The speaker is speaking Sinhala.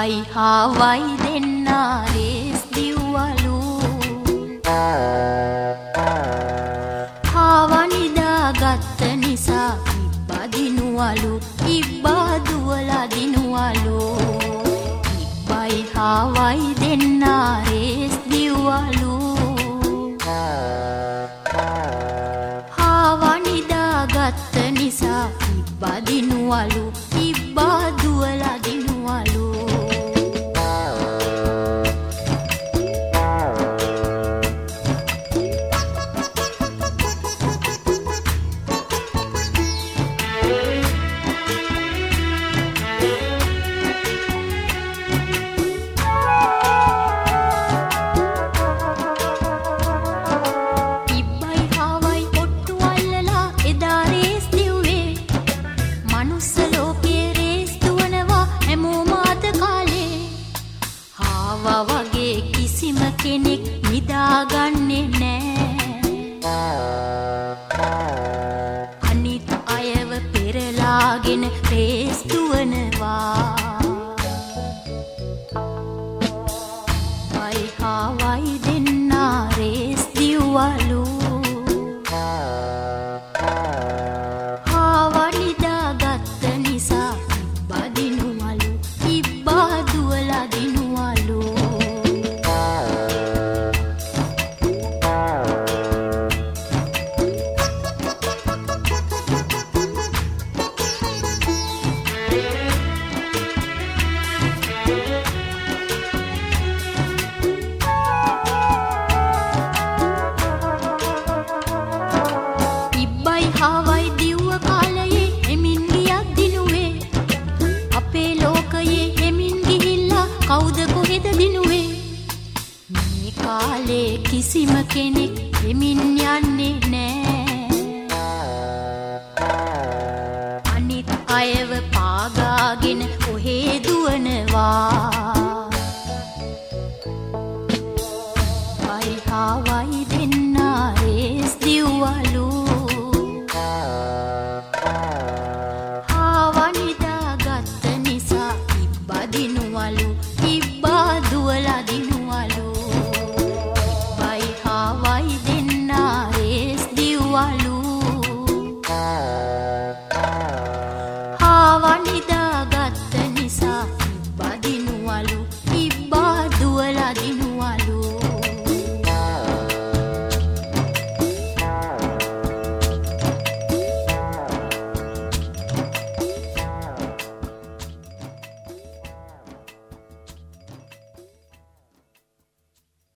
ඉබ්බයි හාවයි දෙන්නා රේස් දිව්වලු. හාවා නිදාගත්ත නිසා ඉබ්බා දිනුවලු. ඉබ්බා දුවලා දිනුවලු. ඉබ්බයි හාවයි දෙන්නා රේස් දිව්වලු. හාවා නිදාගත්ත නිසා ඉබ්බා දිනුවලු. ඉබ්බා දුවලා දිනුවලු. කෙනෙක් නිදාගන්නේ නෑ. අනිත් අයව පෙරලාගෙන රේස් දුවනවා. ඉබ්බයි හාවයි දෙන්නා රේස් දිව්වලු. හාවා නිදාගත්ත නිසා ඉබ්බා දිනුවලු. ඉබ්බා දුවලා දිනුවලු. හාවයි දිව්ව කාලයේ හෙමින් ගියක් දිනුවේ. අපේ ලෝකයේ හෙමින් ගිහිල්ලා කවුද කොහෙද දිනුවේ. මේ කාලේ කිසිම කෙනෙක් හෙමින් යන්නේ නෑ. අනිත් අයව පාගාගෙන ඔහේ දුවනවා. ඉබ්බයි හාවයි දෙන්නා රේස් දිව්වලු. හාවා නිදාගත්ත නිසා ඉබ්බා දිනුවලු. ඉබ්බා දුවලා දිනුවලු. ඉබ්බයි හාවයි දෙන්නා රේස් දිව්වලු. හාවා නිදාගත්ත